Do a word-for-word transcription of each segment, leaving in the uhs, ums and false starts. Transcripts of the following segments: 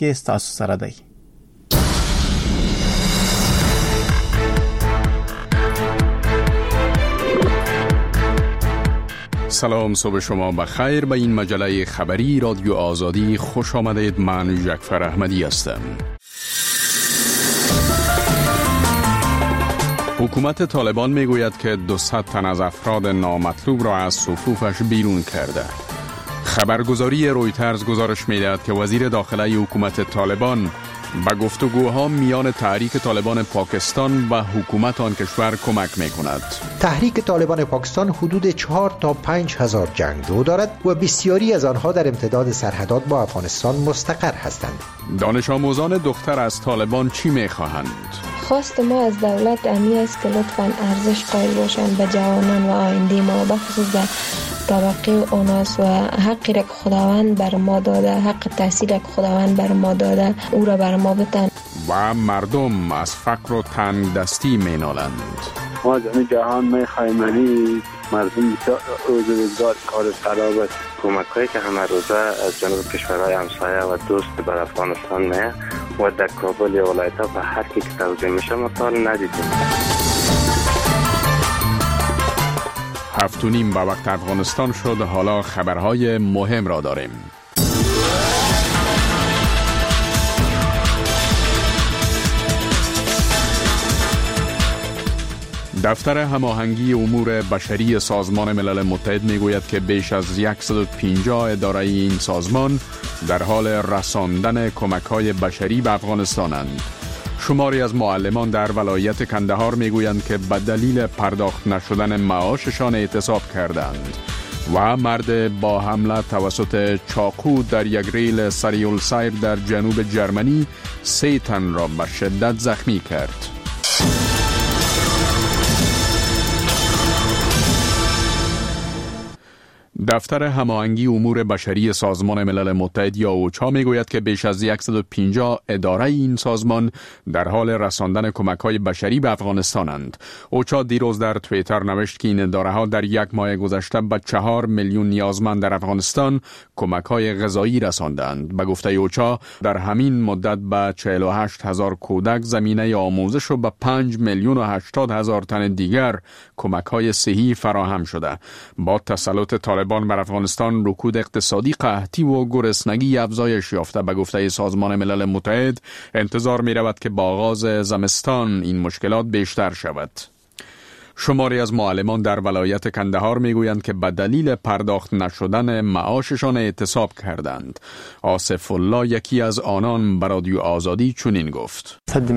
کې ستاسو سره دی. سلام، صبح شما بخیر. به این مجله خبری رادیو آزادی خوش آمدید. من جعفر احمدی هستم. حکومت طالبان میگوید که دویست تن از افراد نامطلوب را از صفوفش بیرون کرده. خبرگزاری رویترز گزارش می‌دهد که وزیر داخلی حکومت طالبان به گفتگوها میان تحریک طالبان پاکستان و حکومت آن کشور کمک می‌کند. تحریک طالبان پاکستان حدود چهار تا پنج هزار جنگجو دارد و بسیاری از آنها در امتداد سرحدات با افغانستان مستقر هستند. دانش آموزان دختر از طالبان چی می‌خواهند؟ خواست ما از دولت امی است که لطفاً ارزش قائل باشند به جوانان و آینده ما، بخصوص در طبقه اوناس، و حقی را که خداوند بر ما داده، حق تحصیل که خداوند بر ما داده، او را بر ما بتن. و مردم از فقر و تنگ دستی می نالند. ما از جهان می خواهیم مردم روز روزگار کارش خراب است. حکومت‌هایی که همه روزه از جنوب کشورهای همسایه و دوست بر افغانستان میه و در کابل یا ولایت‌ها به هر کی که توجیه میشه ما تا ندیدیم. هفت و نیم به وقت افغانستان شد. حالا خبرهای مهم را داریم. دفتر هماهنگی امور بشری سازمان ملل متحد میگوید که بیش از صد و پنجاه اداره این سازمان در حال رساندن کمک‌های بشری به افغانستانند. شماری از معلمان در ولایت کندهار میگویند که به دلیل پرداخت نشدن معاششان اعتصاب کردند. و مرد با حمله توسط چاقو در یک ریل سریع السیر در جنوب جرمنی سه تن را به شدت زخمی کرد. دفتر هماهنگی امور بشری سازمان ملل متحد یا اوچا میگوید که بیش از صد و پنجاه اداره این سازمان در حال رساندن کمک‌های بشری به افغانستانند. اوچا دیروز در توییتر نوشت که این اداره‌ها در یک ماه گذشته به چهار میلیون نیازمند در افغانستان کمک‌های غذایی رساندند. به گفته اوچا در همین مدت به چهل و هشت هزار کودک زمینه آموزش و به پنج میلیون و هشتاد هزار تن دیگر کمک‌های صحی فراهم شده. با تسلط طالبان بر افغانستان رکود اقتصادی، قحطی و گرسنگی افزایش یافته. به گفته سازمان ملل متحد انتظار می رود که با آغاز زمستان این مشکلات بیشتر شود. شماری از معلمان در ولایت کندهار میگویند که به دلیل پرداخت نشدن معاششان اعتصاب کردند. آصف الله یکی از آنان به رادیو آزادی چنین گفت: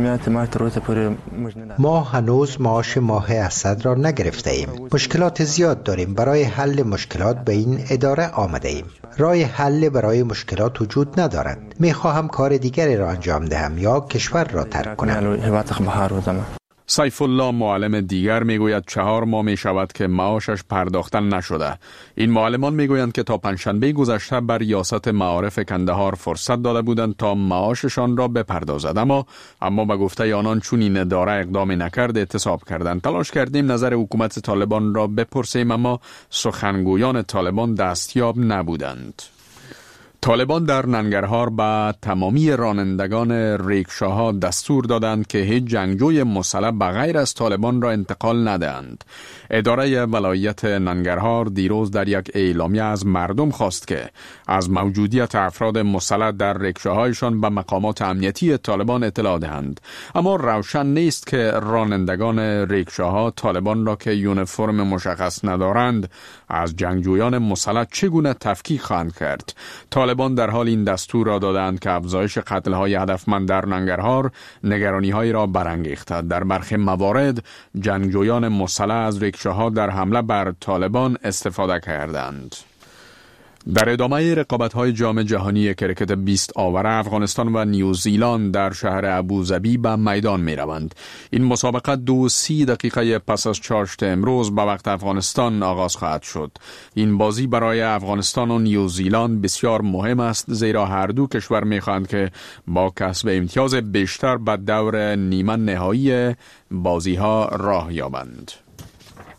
ما هنوز معاش ماه اسد را نگرفته ایم. مشکلات زیاد داریم. برای حل مشکلات به این اداره آمده ایم. راه حل برای مشکلات وجود ندارد. می خواهم کار دیگری را انجام دهم یا کشور را ترک کنم. سیف الله معلم دیگر میگوید چهار ماه می شود که معاشش پرداخته نشده. این معلمان میگویند که تا پنجشنبه گذشته بر ریاست معارف کندهار فرصت داده بودند تا معاششان را بپردازد، اما اما به گفته آنان چون این اداره اقدام نکرد اعتصاب کردند. تلاش کردیم نظر حکومت طالبان را بپرسیم، اما سخنگویان طالبان دستیاب نبودند. طالبان در ننگرهار به تمامی رانندگان ریکشاها دستور دادند که هیچ جنگجوی مسلح بغیر از طالبان را انتقال ندهند. اداره ولایت ننگرهار دیروز در یک اعلامیه از مردم خواست که از موجودیت افراد مسلح در ریکشاهایشان به مقامات امنیتی طالبان اطلاع دهند. اما روشن نیست که رانندگان ریکشاها طالبان را که یونیفرم مشخص ندارند از جنگجویان مسلح چگونه تفکیک خواهند کرد. طالبان در حال این دستور را دادند که افزایش قتل‌های هدفمند در ننگرهار نگرانی‌هایی را برانگیخته. در برخی موارد جنگجویان مسلح از ریکشاها در حمله بر طالبان استفاده کردند. در ادامه رقابت‌های جام جهانی کرکت بیست آور افغانستان و نیوزیلند در شهر ابوظبی به میدان می‌روند. این مسابقه دو و سی دقیقه پس از چاشت امروز به وقت افغانستان آغاز خواهد شد. این بازی برای افغانستان و نیوزیلند بسیار مهم است، زیرا هر دو کشور می‌خواهند که با کسب امتیاز بیشتر به دور نیمه نهایی بازی‌ها راه یابند.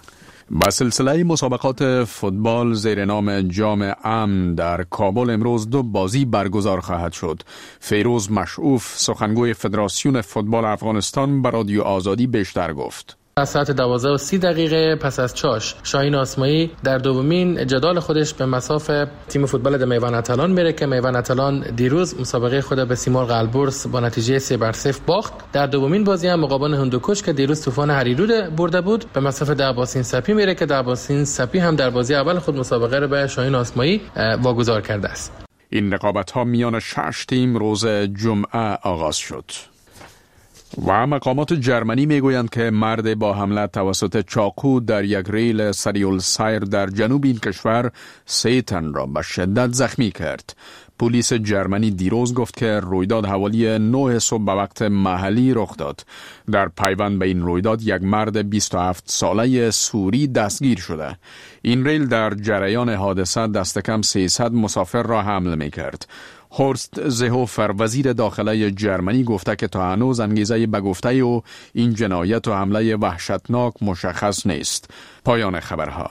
با سلسله مسابقات فوتبال زیر نام جام امن در کابل امروز دو بازی برگزار خواهد شد. فیروز مشعوف سخنگوی فدراسیون فوتبال افغانستان به رادیو آزادی بیشتر گفت. از ساعت دوازده و سی دقیقه پس از چاش شاهین آسمایی در دومین جدال خودش به مصاف تیم فوتبال د میوان اتلان میره که میوان اتلان دیروز مسابقه خود به سیمرغ البرز با نتیجه سه بر صفر باخت. در دومین بازی هم مقابل هندوکش که دیروز طوفان هریرود برده بود به مصاف دعباسین سپی میره که دعباسین سپی هم در بازی اول خود مسابقه رو به شاهین آسمایی واگذار کرده است. این رقابت ها میان شش تیم روز جمعه آغاز شد. و مقامات جرمنی میگویند که مرد با حمله توسط چاقو در یک ریل سریالسایر در جنوب این کشور سه تن را به شدت زخمی کرد. پلیس جرمنی دیروز گفت که رویداد حوالی نه صبح به وقت محلی رخ داد. در پیوند به این رویداد یک مرد بیست و هفت ساله سوری دستگیر شده. این ریل در جریان حادثه دست کم سیصد مسافر را حمل می کرد. هورست زهوفر وزیر داخله جرمنی گفته که تا هنوز انگیزه به گفته او این جنایت و حمله وحشتناک مشخص نیست. پایان خبرها.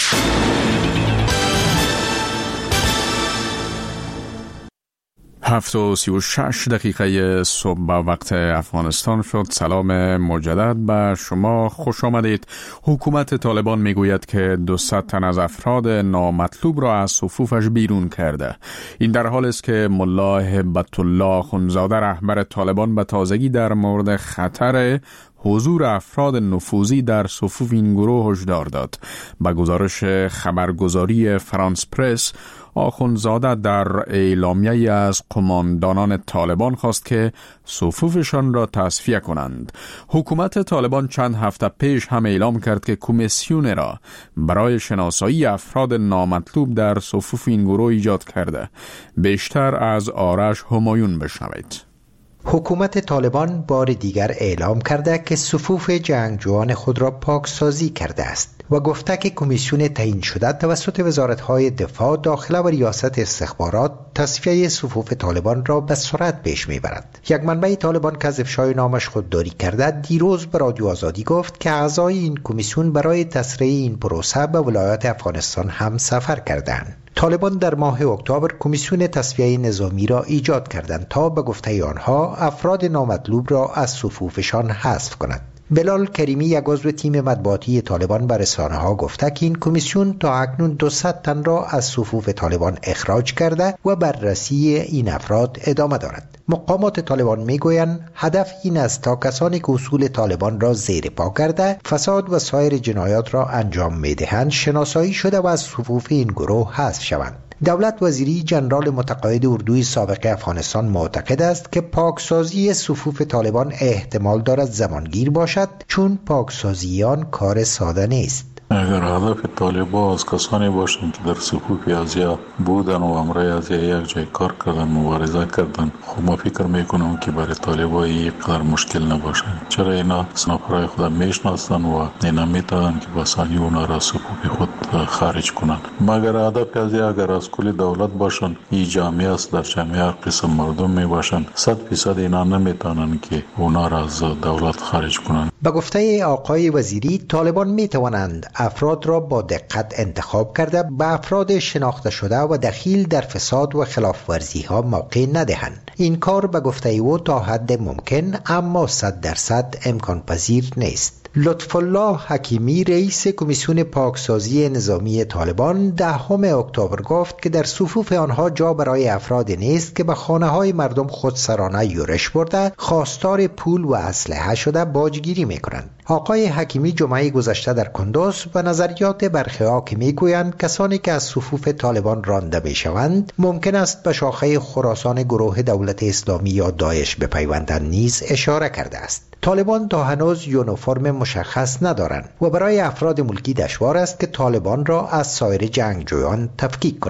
هفت و سی و شش دقیقه صبح به وقت افغانستان شد. سلام مجدد به شما، خوش آمدید. حکومت طالبان میگوید که دویست تن از افراد نامطلوب را از صفوفش بیرون کرده. این در حال است که ملا هبت الله اخندزاده رهبر طالبان به تازگی در مورد خطر حضور افراد نفوذی در صفوف این گروه هشدار داد. با گزارش خبرگزاری فرانس پرس، آخوندزاده در اعلامیه‌ای از قماندانان طالبان خواست که صفوفشان را تصفیه کنند. حکومت طالبان چند هفته پیش هم اعلام کرد که کمیسیون را برای شناسایی افراد نامطلوب در صفوف این گروه ایجاد کرده. بیشتر از آرش همایون بشنوید. حکومت طالبان بار دیگر اعلام کرده که صفوف جنگجویان خود را پاکسازی کرده است و گفته که کمیسیون تعیین شده توسط وزارت‌های دفاع، داخله و ریاست استخبارات تصفیه صفوف طالبان را به سرعت پیش میبرد. یک منبع طالبان که از افشای نامش خودداری کرده دیروز به رادیو آزادی گفت که اعضای این کمیسیون برای تسریع این پروسه به ولایات افغانستان هم سفر کردند. طالبان در ماه اکتبر کمیسیون تصفیه نظامی را ایجاد کردند تا به گفته آنها افراد نامطلوب را از صفوفشان حذف کند. بلال کریمی، یک عضو تیم مطبوعاتی طالبان، به رسانه‌ها گفته که این کمیسیون تا اکنون دویست تن را از صفوف طالبان اخراج کرده و بررسی این افراد ادامه دارد. مقامات طالبان میگویند هدف این است تا کسانی که اصول طالبان را زیر پا کرده فساد و سایر جنایات را انجام میدهند شناسایی شده و از صفوف این گروه حذف شوند. دولت وزیری جنرال متقاعد اردوی سابق افغانستان معتقد است که پاکسازی صفوف طالبان احتمال دارد زمانگیر باشد، چون پاکسازی آن کار ساده نیست. اگر هدف طالبان از کسانی باشند که در صفوف ازیا بودن و امرای ازیا یک جای کار کردن، مبارزه کردن، خب ما فکر میکنم که برای طالبان اینقدر مشکل نباشه. چرا اینا سنافرای خود میشناسن و اینا میتونن که بسانی اونا را صفوف خود خارج کنن. مگر هدف ازیا اگر از کل دولت باشن، این جامعه است، در جامعه هر قسم مردم میباشن، صد فیصد اینا نمیتونن که اونا را از دولت خارج کنن. به گفته آقای وزیری، طالبان میتوانند افراد را با دقت انتخاب کرده به افراد شناخته شده و دخیل در فساد و خلاف ورزی ها موقع ندهند. این کار به گفته او تا حد ممکن اما صد درصد امکان پذیر نیست. لطف الله حکیمی، رئیس کمیسیون پاکسازی نظامی طالبان، دهم اکتبر گفت که در صفوف آنها جا برای افراد نیست که به خانه های مردم خودسرانه یورش برده، خواستار پول و اسلحه شده باجگیری میکنند. آقای حکیمی جمعه گذشته در کندوز به نظریات برخی‌ها که میگویند کسانی که از صفوف طالبان رانده میشوند ممکن است به شاخه خراسان گروه دولت اسلامی یا داعش بپیوندند نیز اشاره کرده است. طالبان تا هنوز یونیفرم مشخص ندارند و برای افراد ملکی دشوار است که طالبان را از سایر جنگجویان تفکیک کنند.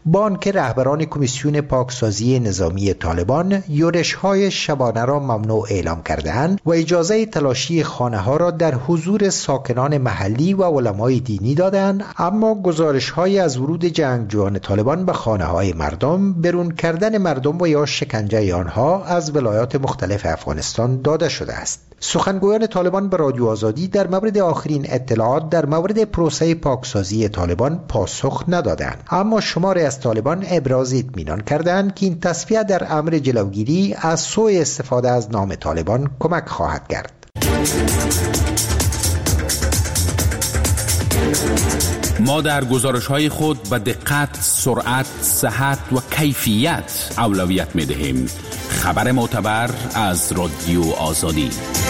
با آنکه رهبران کمیسیون پاکسازی نظامی طالبان یورش‌های شبانه را ممنوع اعلام کرده‌اند و اجازه تلاشی خانه‌ها را در حضور ساکنان محلی و علمای دینی دادند، اما گزارش‌های از ورود جنگجویان طالبان به خانه‌های مردم، برون کردن مردم و یا شکنجه آنها از ولایات مختلف افغانستان داده شده است. سخنگویان طالبان به رادیو آزادی در مورد آخرین اطلاعات در مورد پروسه پاکسازی طالبان پاسخ ندادند، اما شماری از طالبان ابراز اطمینان کردند که این تصفیه در امر جلوگیری از سوء استفاده از نام طالبان کمک خواهد کرد. ما در گزارش‌های خود به دقت، سرعت، صحت و کیفیت اولویت می‌دهیم. خبر معتبر از رادیو آزادی.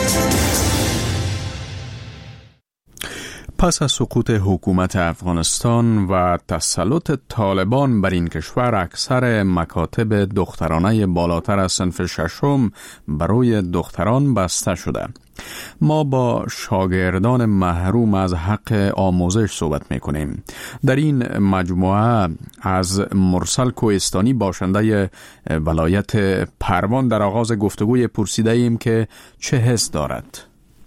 پس از سقوط حکومت افغانستان و تسلط طالبان بر این کشور، اکثر مکاتب دخترانه بالاتر از صنف ششم برای دختران بسته شده. ما با شاگردان محروم از حق آموزش صحبت میکنیم. در این مجموعه از مرسل کوهستانی باشنده ولایت پروان در آغاز گفتگوی پرسیده ایم که چه حس دارد.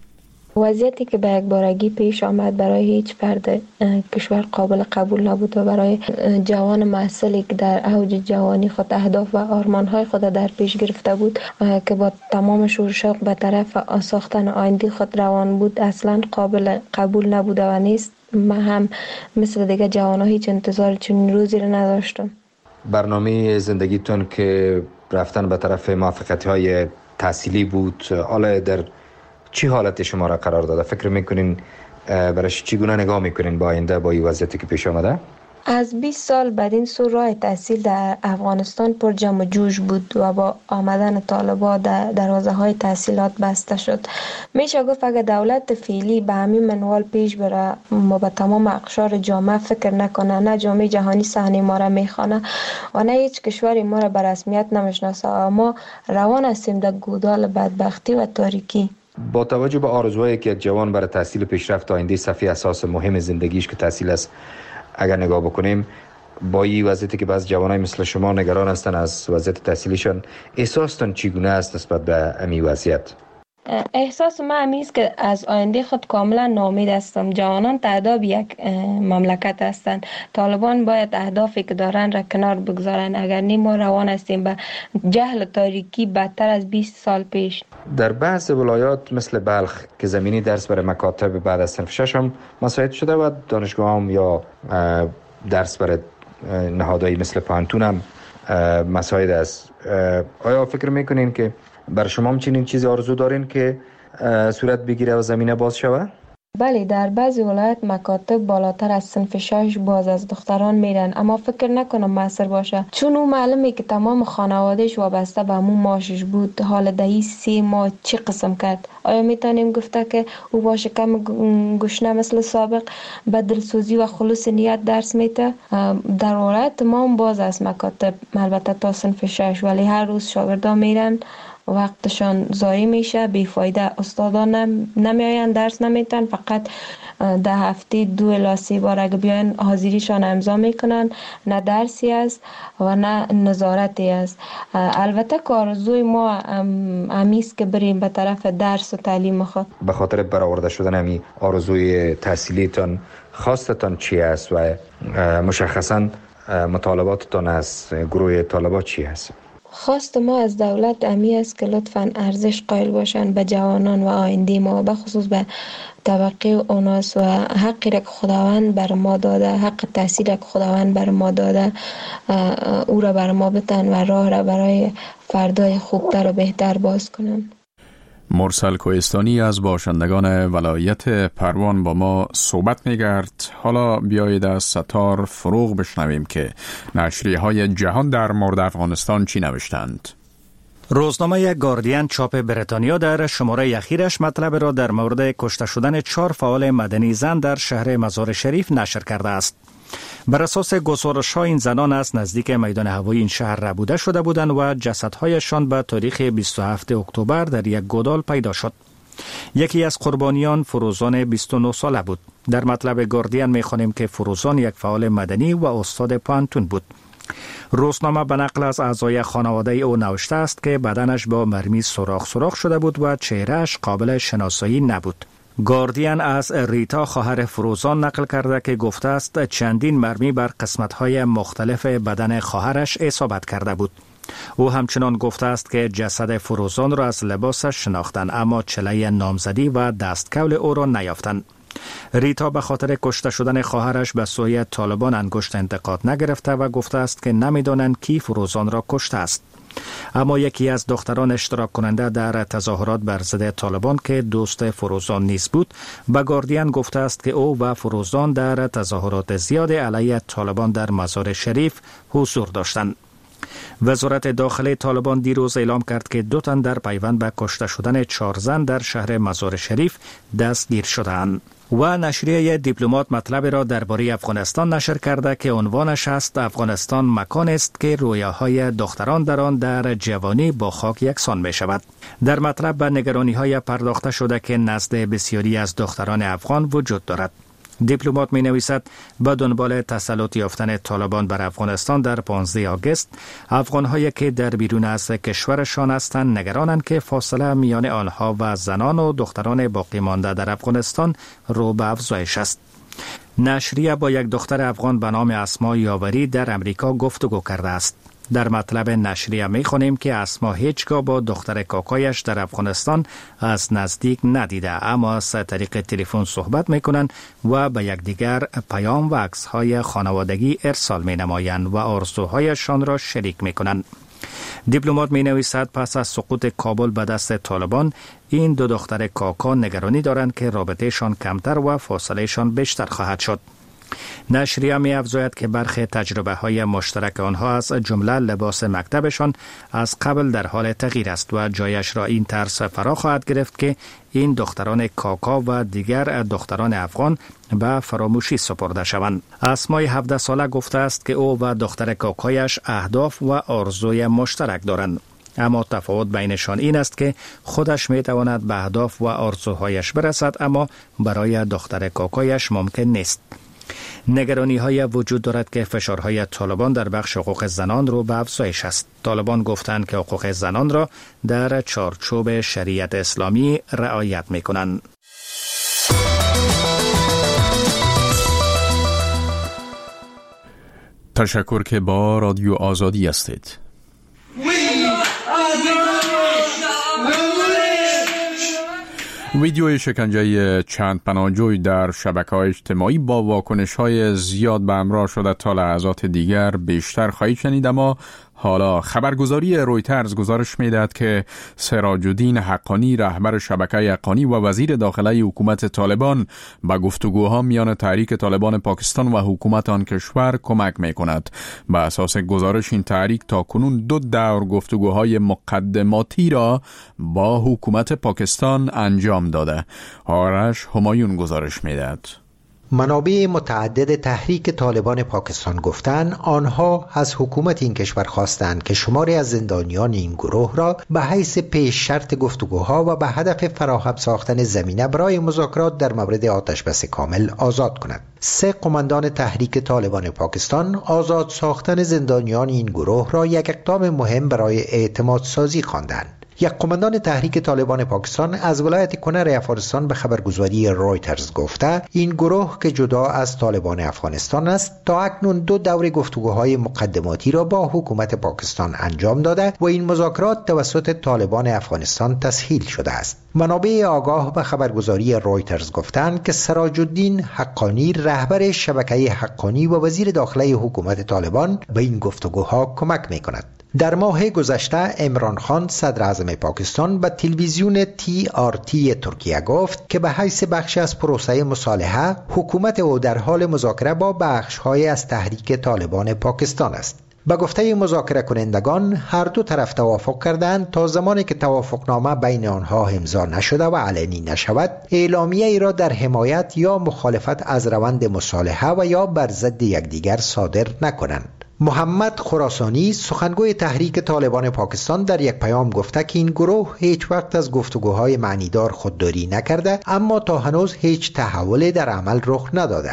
وضعیتی که به یک بارگی پیش آمد برای هیچ فرد کشور قابل قبول نبود و برای جوان محصلی که در اوج جوانی خود اهداف و آرمان‌های خود در پیش گرفته بود که با تمام شور شوق به طرف ساختن آینده خود روان بود، اصلا قابل قبول نبوده و نیست. من هم مثل دیگه جوان‌ها هیچ انتظار چنین روزی رو نداشتم. برنامه زندگیتون که رفتن به طرف موفقیت‌های تحصیلی بود، حالا در چی حالت شما را قرار داده؟ فکر میکنین برایش چگونه نگاه میکنین با آینده، با این وضعیتی که پیش آمده؟ از بیست سال بعد این سو راه تحصیل در افغانستان پر جمع و جوش بود و با آمدن طالبان در دروازه های تحصیلات بسته شد. میشه گفت اگر دولت فعلی به همین منوال پیش بره، ما به تمام اقشار جامعه فکر نکنه، نه جامعه جهانی صحنه ما را میخوانه و نه هیچ کشوری ما را به رسمیت نمیشناسه، اما روان هستیم در گودال بدبختی و تاریکی. با توجه به آرزوهایی که جوان برای تحصیل پیشرفت آینده صفحه اساس مهم زندگیش که تحصیل است اگر نگاه بکنیم، با این وضعیتی که بعض جوانای مثل شما نگران هستن از وضعیت تحصیلیشان، احساستون چگونه است نسبت به این وضعیت؟ احساس من همی است که از آینده خود کاملا ناامید هستم. جوانان تعداد یک مملکت هستند. طالبان باید اهدافی که دارن را کنار بگذارن، اگر نی ما روان هستیم به جهل و تاریکی بدتر از بیست سال پیش. در بعض ولایات مثل بلخ که زمینی درس برای مکاتب بعد از صنف ششم مساعد شده و دانشگاه هم یا درس برای نهادهایی مثل پانتون هم مساعد است. آیا فکر میکنین که بر شما هم چنین چیزی آرزو دارین که صورت بگیره و زمینه باز شود؟ بله، در بعضی ولایت مکاتب بالاتر از صنف شش باز از دختران میرن، اما فکر نکنم موثر باشه، چون او معلومه که تمام خانوادهش وابسته به همون معاشش بود. حال دهی سی ماه چی قسم کرد؟ آیا میتونیم گفته که او با شکم گشنه مثل سابق به دلسوزی و خلوص نیت درس میته؟ در ولایت ما هم باز از مکاتب، البته تا صنف شش، ولی هر روز شاگردان میرن، وقتشان ضایع میشه، بیفایده. استادان نمیاین، درس نمیتن، فقط ده هفته دو الی سه بار اگه بیاین حاضریشان امضا میکنن. نه درسی است و نه نظارتی است. البته که آرزوی ما همیست که بریم به طرف درس و تعلیم خود. به خاطر برآورده شدن همی آرزوی تحصیلیتان خواستتان چی است و مشخصا مطالباتتان از گروه طالبات چی است؟ خواست ما از دولت امی است که لطفاً ارزش قائل باشند به جوانان و آینده ما، به خصوص به طبقه اوناس، و حقی را که خداوند بر ما داده، حق تحصیل را که خداوند بر ما داده، او را بر ما بتن و راه را برای فردای خوبتر و بهتر باز کنند. مرسل کوهستانی از باشندگان ولایت پروان با ما صحبت می‌کرد. حالا بیایید از ستار فروغ بشنویم که نشریه‌های جهان در مورد افغانستان چی نوشتند. روزنامه گاردین چاپ بریتانیا در شماره اخیرش مطلب را در مورد کشته شدن چهار فعال مدنی زن در شهر مزار شریف نشر کرده است. بر اساس گزارش‌ها این زنان از نزدیک میدان هوایی این شهر ربوده شده بودند و جسدهایشان به تاریخ بیست و هفتم اکتبر در یک گودال پیدا شد. یکی از قربانیان فروزان بیست و نه ساله بود. در مطلب گاردین می‌خوانیم که فروزان یک فعال مدنی و استاد پانتون بود. روزنامه به نقل از اعضای خانواده او نوشته است که بدنش با مرمی سوراخ سوراخ شده بود و چهرهش قابل شناسایی نبود. گاردین از ریتا خواهر فروزان نقل کرده که گفته است چندین مرمی بر قسمت‌های مختلف بدن خواهرش اصابت کرده بود. او همچنان گفته است که جسد فروزان را از لباسش شناختند اما چله نامزدی و دستکول او را نیافتند. ریتا به خاطر کشته شدن خواهرش به سوی طالبان انگشت انتقاد نگرفته و گفته است که نمی‌دانند کی فروزان را کشته است. اما یکی از دختران اشتراک کننده در تظاهرات بر ضد طالبان که دوست فروزان نیز بود به گاردین گفته است که او و فروزان در تظاهرات زیاد علیه طالبان در مزار شریف حضور داشتند. وزارت داخلی طالبان دیروز اعلام کرد که دو تن در پیوند به کشته شدن چهار زن در شهر مزار شریف دستگیر شدند. و نشریه دیپلمات مطلب را درباره افغانستان نشر کرده که عنوانش است افغانستان مکان است که رویاهای دختران در آن در جوانی با خاک یکسان می شود. در مطلب به نگرانی های پرداخته شده که نزد بسیاری از دختران افغان وجود دارد. دیپلمات می نویسد به دنبال تسلط یافتن طالبان بر افغانستان در پانزده آگوست افغان‌هایی که در بیرون از کشورشان هستند نگرانند که فاصله میان آنها و زنان و دختران باقی مانده در افغانستان رو به افزایش است. نشریه با یک دختر افغان به نام اسما یاوری در امریکا گفتگو کرده است. در مطلب نشریه می خوانیم که اسما هیچگاه با دختر کاکایش در افغانستان از نزدیک ندیده اما از طریق تلفن صحبت می کنند و به یکدیگر پیام و عکس های خانوادگی ارسال می نمایند و آرزوهایشان را شریک می کنند. دیپلمات می نویسد پس از سقوط کابل به دست طالبان این دو دختر کاکا نگرانی دارند که رابطهشان کمتر و فاصلهشان بیشتر خواهد شد. نشریه می افزاید که برخی تجربه های مشترک آنها از جمله لباس مکتبشان از قبل در حال تغییر است و جایش را این ترس فرا خواهد گرفت که این دختران کاکا و دیگر دختران افغان به فراموشی سپرده شوند. اسمای هفده ساله گفته است که او و دختر کاکایش اهداف و آرزوی مشترک دارند. اما تفاوت بینشان این است که خودش می تواند به اهداف و آرزوهایش برسد اما برای دختر کاکایش ممکن نیست. نگرانی های وجود دارد که فشارهای طالبان در بخش حقوق زنان رو به افزایش است. طالبان گفتند که حقوق زنان را در چارچوب شریعت اسلامی رعایت می کنند. تشکر که با رادیو آزادی هستید. ویدیوی شکنجه چند پناهجوی در شبکه‌های اجتماعی با واکنش‌های زیاد به همراه شده تا لحظات دیگر بیشتر خواهید شنید، اما حالا خبرگزاری رویترز گزارش می‌دهد که سراج الدین حقانی رهبر شبکه حقانی و وزیر داخلی حکومت طالبان به گفتگوها میان تحریک طالبان پاکستان و حکومت آن کشور کمک می‌کند. به اساس گزارش این تحریک تاکنون دو دور گفتگوهای مقدماتی را با حکومت پاکستان انجام داده. آرش همایون گزارش می‌دهد. منابع متعدد تحریک طالبان پاکستان گفتند آنها از حکومت این کشور خواستند که شماری از زندانیان این گروه را به حیث پیش شرط گفتگوها و به هدف فراهم ساختن زمینه برای مذاکرات در مورد آتشبس کامل آزاد کنند. سه قماندان تحریک طالبان پاکستان آزاد ساختن زندانیان این گروه را یک اقدام مهم برای اعتماد سازی خواندند. یک قماندان تحریک طالبان پاکستان از ولایت کنر افغانستان به خبرگزاری رویترز گفته این گروه که جدا از طالبان افغانستان است تا اکنون دو دور گفتگوهای مقدماتی را با حکومت پاکستان انجام داده و این مذاکرات توسط طالبان افغانستان تسهیل شده است. منابع آگاه به خبرگزاری رویترز گفتند که سراج الدین حقانی رهبر شبکه حقانی و وزیر داخلی حکومت طالبان به این گفتگوها کمک می‌کند. در ماه گذشته عمران خان صدر اعظم پاکستان به تلویزیون تی آر تی ترکیه گفت که به حیث بخش از پروسه مصالحه حکومت او در حال مذاکره با بخش‌های از تحریک طالبان پاکستان است. به گفته مذاکره کنندگان هر دو طرف توافق کردند تا زمانی که توافقنامه بین آنها امضا نشده و علنی نشود اعلامیه ای را در حمایت یا مخالفت از روند مصالحه و یا بر ضد یکدیگر صادر نکنند. محمد خراسانی سخنگوی تحریک طالبان پاکستان در یک پیام گفته که این گروه هیچ وقت از گفتگوهای معنیدار خودداری نکرده اما تا هنوز هیچ تحولی در عمل رخ نداده است.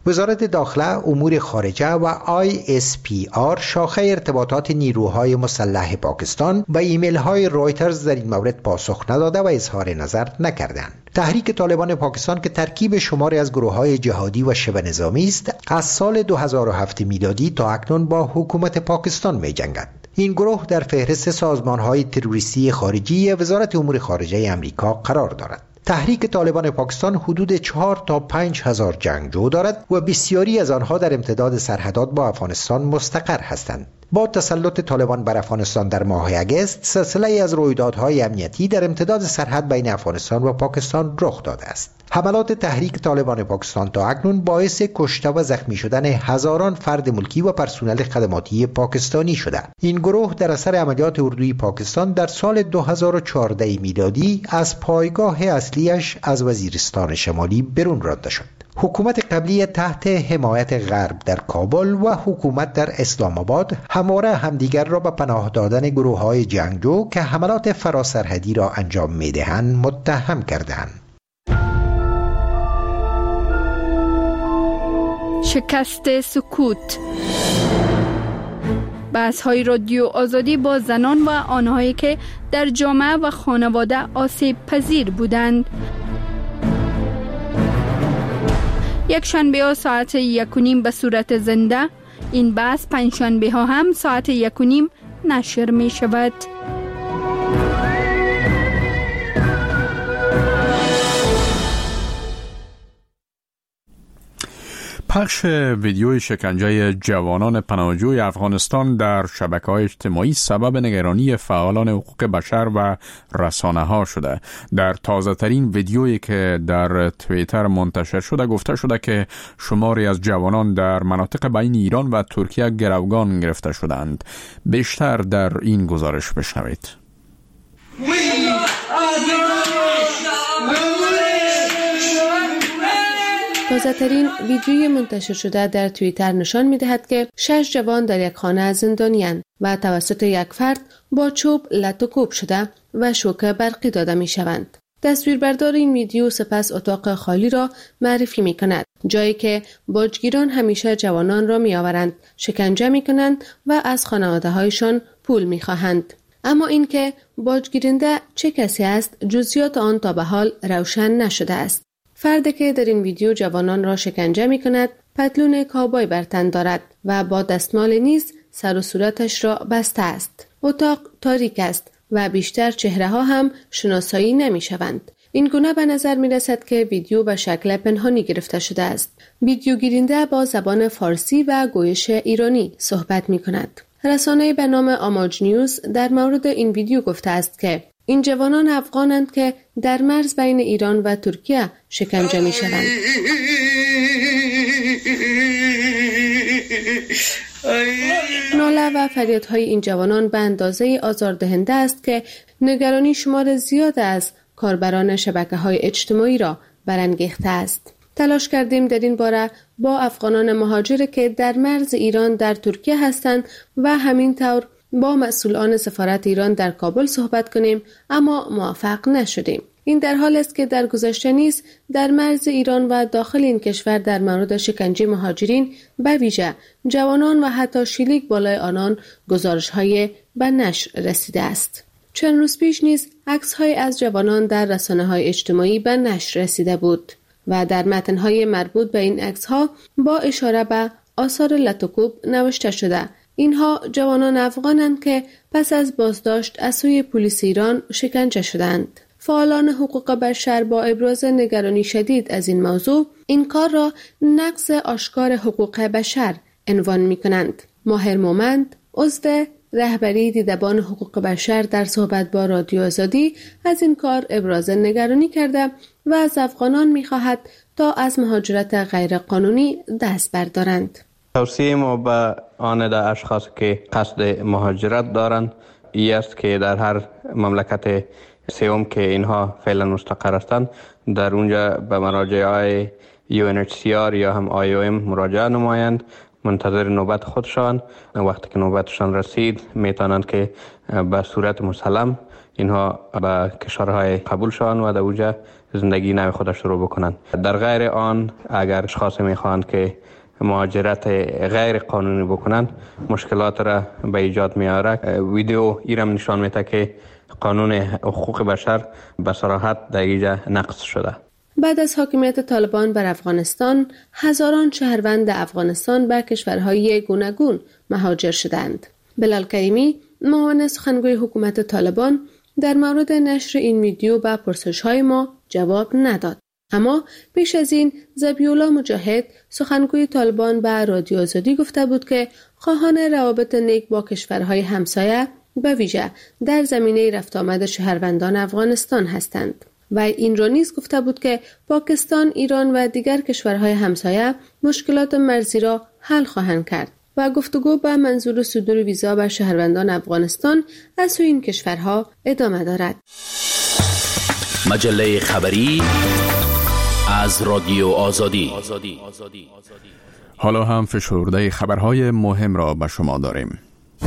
وزارت داخله، امور خارجه و آی اس پی آر شاخه ارتباطات نیروهای مسلح پاکستان به ایمیل های رویترز در این مورد پاسخ نداده و اظهار نظر نکردند. تحریک طالبان پاکستان که ترکیب شماری از گروه‌های جهادی و شبه نظامی است، از سال دو هزار و هفت میلادی تا اکنون با حکومت پاکستان می‌جنگد. این گروه در فهرست سازمان‌های تروریستی خارجی وزارت امور خارجه آمریکا قرار دارد. تحریک طالبان پاکستان حدود چهار تا پنج هزار جنگجو دارد و بسیاری از آنها در امتداد سرحدات با افغانستان مستقر هستند. با تسلط طالبان بر افغانستان در ماه اگست، سلسله از رویدادهای امنیتی در امتداد سرحد بین افغانستان و پاکستان رخ داده است. حملات تحریک طالبان پاکستان تا اکنون باعث کشته و زخمی شدن هزاران فرد ملکی و پرسنل خدماتی پاکستانی شده. این گروه در اثر عملیات اردوی پاکستان در سال دو هزار و چهارده میلادی از پایگاه اصلیش از وزیرستان شمالی برون رانده شد. حکومت قبلی تحت حمایت غرب در کابل و حکومت در اسلام آباد همواره همدیگر را به پناه دادن گروه‌های جنگجو که حملات فراسرحدی را انجام می‌دهند متهم کردند. شکست سکوت. بحث‌های رادیو آزادی با زنان و آنهایی که در جامعه و خانواده آسیب پذیر بودند. یک شنبه ها ساعت یک و نیم به صورت زنده، این بحث پنج شنبه ها هم ساعت یک و نیم نشر می شود. پخش ویدیوی شکنجه جوانان پناهجوی افغانستان در شبکه‌های اجتماعی سبب نگرانی فعالان حقوق بشر و رسانه‌ها شده. در تازه‌ترین ویدیویی که در توییتر منتشر شده گفته شده که شماری از جوانان در مناطق بین ایران و ترکیه گروگان گرفته شدند. بیشتر در این گزارش بشنوید. تازه‌ترین ویدیوی منتشر شده در توییتر نشان می‌دهد که شش جوان در یک خانه زندانی‌اند و توسط یک فرد با چوب لط و کوب شده و شوک برقی داده می‌شوند. تصویربردار این ویدیو سپس اتاق خالی را معرفی می‌کند، جایی که باجگیران همیشه جوانان را می‌آورند، شکنجه می‌کنند و از خانواده‌هایشان پول می‌خواهند. اما اینکه باجگیرنده چه کسی است، جزئیات آن تا به حال روشن نشده است. فردی که در این ویدیو جوانان را شکنجه می کند پتلون کابای بر تن دارد و با دستمال نیز سر و صورتش را بسته است. اتاق تاریک است و بیشتر چهره ها هم شناسایی نمی شوند. این گونه به نظر می رسد که ویدیو به شکل پنهانی گرفته شده است. ویدیو گیرنده با زبان فارسی و گویش ایرانی صحبت می کند. رسانه به نام آماج نیوز در مورد این ویدیو گفته است که این جوانان افغانند که در مرز بین ایران و ترکیه شکنجه می شوند. ناله و فریادهای این جوانان به اندازه آزاردهنده است که نگرانی شمار زیاد از کاربران شبکه‌های اجتماعی را برانگیخته است. تلاش کردیم در این باره با افغانان مهاجر که در مرز ایران در ترکیه هستند و همین طور با مسئولان سفارت ایران در کابل صحبت کنیم، اما موفق نشدیم. این در حال است که در گذشته نیز در مرز ایران و داخل این کشور در مورد شکنجه مهاجرین به ویژه جوانان و حتی شلیک بالای آنان گزارش‌های به نشر رسیده است. چند روز پیش نیز عکس‌های از جوانان در رسانه‌های اجتماعی به نشر رسیده بود و در متن‌های مربوط به این عکس‌ها با اشاره به آثار لطوکوب نوشته شده اینها جوانان افغانند که پس از بازداشت از سوی پلیس ایران شکنجه شدند. فعالان حقوق بشر با ابراز نگرانی شدید از این موضوع این کار را نقض آشکار حقوق بشر عنوان می‌کنند. ماهر مومند، عضو رهبری دیدبان حقوق بشر، در صحبت با رادیو آزادی از این کار ابراز نگرانی کرده و از افغانان می‌خواهد تا از مهاجرت غیرقانونی دست بردارند. توصیه ما به آن در اشخاص که قصد مهاجرت دارند این است که در هر مملکت سوم که اینها فعلا مستقر هستند در اونجا به مراجع های یو ان اچ سی آر یا هم آی او ام مراجعه نمایند. منتظر نوبت خودشان. وقتی که نوبتشان رسید میتونند که به صورت مسلم اینها به کشورهای قبول شوند و در اونجا زندگی نو خود شروع بکنند. در غیر آن اگر اشخاص میخواهند که مهاجرت غیر قانونی بکنند مشکلات را به ایجاد میاره. ویدیو ایرم نشان میده که قانون حقوق بشر به صراحت در اینجا نقض شده. بعد از حاکمیت طالبان بر افغانستان، هزاران شهروند افغانستان به کشورهای گوناگون مهاجر شدند. بلال کریمی، معاون سخنگوی حکومت طالبان، در مورد نشر این ویدیو به پرسش‌های ما جواب نداد. اما پیش از این ذبیح‌الله مجاهد، سخنگوی طالبان، به رادیو آزادی گفته بود که خواهان روابط نیک با کشورهای همسایه به ویژه در زمینه رفت آمد شهروندان افغانستان هستند. و این را نیز گفته بود که پاکستان، ایران و دیگر کشورهای همسایه مشکلات مرزی را حل خواهند کرد و گفتگو به منظور صدور ویزا به شهروندان افغانستان از سوی این کشورها ادامه دارد. مجله خبری از رادیو آزادی. حالا هم فشرده خبرهای مهم را به شما داریم.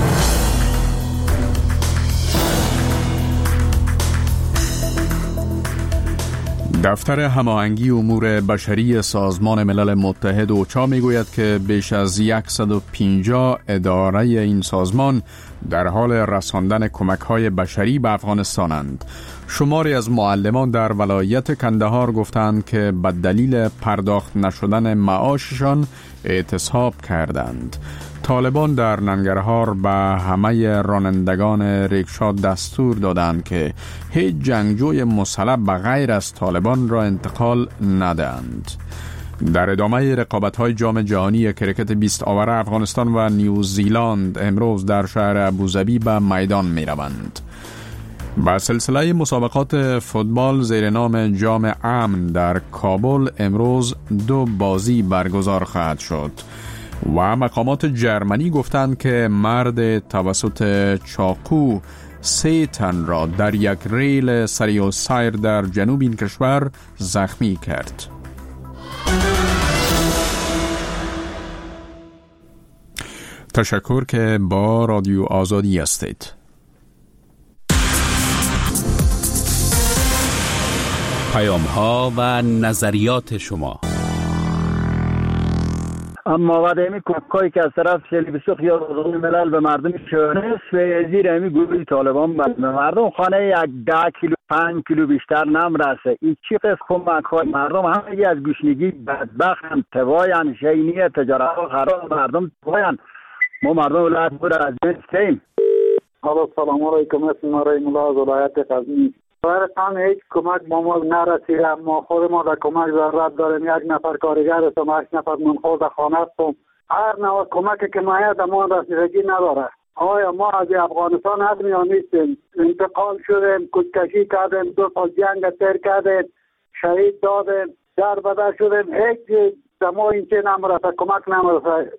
دفتر هماهنگی امور بشری سازمان ملل متحد اوچا میگوید که بیش از صد و پنجاه اداره این سازمان در حال رساندن کمک‌های بشری به افغانستانند. شماری از معلمان در ولایت کندهار گفتند که به دلیل پرداخت نشدن معاششان اعتصاب کردند. طالبان در ننگرهار به همه رانندگان ریکشا دستور دادند که هیچ جنگجوی مسلح به غیر از طالبان را انتقال ندهند. در ادامه رقابت‌های جام جهانی کرکت بیست آور افغانستان و نیوزیلند امروز در شهر ابوظبی به میدان می‌روند. با سلسله مسابقات فوتبال زیر نام جام امن در کابل امروز دو بازی برگزار خواهد شد و مقامات جرمنی گفتند که مرد توسط چاقو سه تن را در یک ریل سری و سیر در جنوب این کشور زخمی کرد. تشکر که با رادیو آزادی هستید. پیام ها و نظریات شما. اما بعد امی کمکایی که از طرف شلی بسیخ یا روزون ملل به مردم شونست و زیر امی گروه طالبان به مردم خانه یک ده کیلو پنج کیلو بیشتر نمرسه. این چی قصد کمک های مردم همگی از گوشنگی بدبخت هم تواین شینی تجارت ها خراب مردم تواین. ما مردم ولایت بود از بستیم. حالا سلام علیکم، اسم مارای ملا از ولایت غزنی. واقعا هیچ کمک با ما نرسید. ما خود ما در کمک ضرورت داریم. یک نفر کارگر هستم، هشت نفر منخور در خانه هستم. هر نوع کمکی که مایه ما رسیدگی نداره. آیا ما از افغانستان هستیم یا نیستیم؟ انتقال شدیم، کشتشی کردیم، دو سال جنگ سر کردیم، شهید دادیم، در بدر شدیم. هیچ ما این چه نمرسه، کمک نمرسه.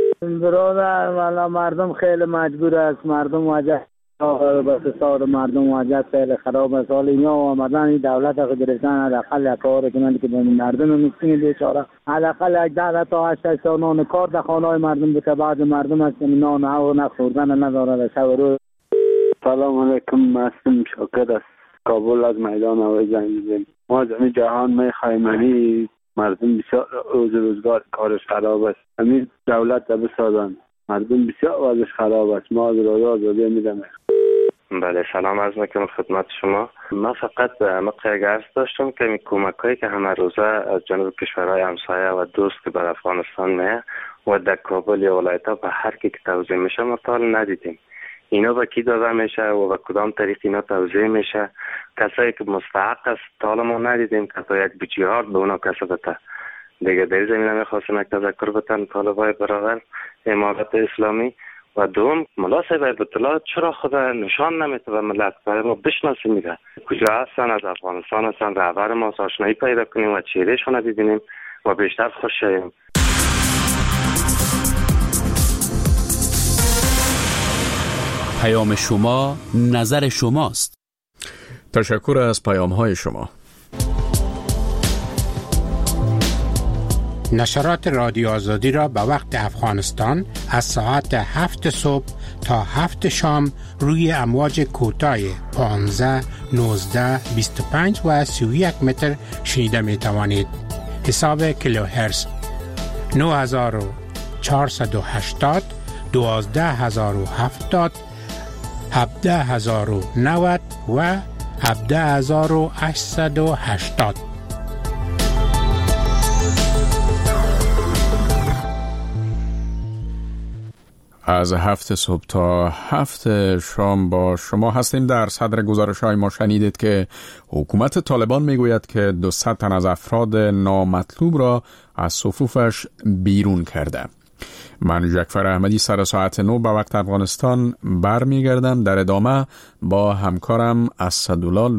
برادر والا مردم خیلی مجبور است. مردم واجه بس سال مردم واجه خیلی خراب است. حال اینا آمدن این دولت رو گرفتن، حداقل کار کنند که به مردم مسکین بیچاره حداقل یک ده تا هشت تا نان کار در خانه‌های مردم بده. بعض مردم است که نان و نخوردن نداره. شب روز. سلام علیکم، هستم شاکر از کابل از میدان هوایی زنگ می‌زنم. ما جمعی جهان می‌خوایم یعنی مردم بسیار روز روزگار کارش خراب است. همین دولت را بسازن. مردم بسیار وضعش خراب است. ما از رای آزادی میدم. بله سلام عرض میکنم خدمت شما. من فقط مقصد عرض داشتم که این کمک‌هایی که همه روزه از جانب کشورهای همسایه و دوست که بر افغانستان میه و در کابل یا ولایت‌ها به هر کی که توزیع میشه ما تا ندیدیم. اینا به کی داده میشه و به کدام طریق اینا توزیع میشه؟ کسایی که مستحق است تا ما ندیدیم که تا یک بجیهار به اونا کسا بده. دیگه در زمینه میخواستم یک تذکر بتن طالبای برادر امارت اسلامی و دوم ملا صاحب عبدالله چرا خود نشان نمیده به ملت برای ما بشناسیم میگه کجا هستن، از افغانستان هستن، رهبر ما آشنایی پیدا کنیم و چهرهشون ببینیم و بیشتر خوش شویم. پیام شما نظر شماست. تشکر از پیام های شما. نشرات رادیو آزادی را به وقت افغانستان از ساعت هفت صبح تا هفت شام روی امواج کوتاه پانزده، نوزده، بیست و پنج و سی و یک متر شنیده می توانید. حساب کیلوهرتز نه هزار و چهارصد و هشتاد، دوازده هزار و هفتاد، هفده هزار و نود و هفده هزار و هشتصد و هشتاد. از هفت صبح تا هفت شام با شما هستیم. در صدر گزارش های ما شنیدید که حکومت طالبان میگوید که دویست تن از افراد نامطلوب را از صفوفش بیرون کرده. من جعفر احمدی سر ساعت نو به وقت افغانستان برمیگردم. در ادامه با همکارم اسدالله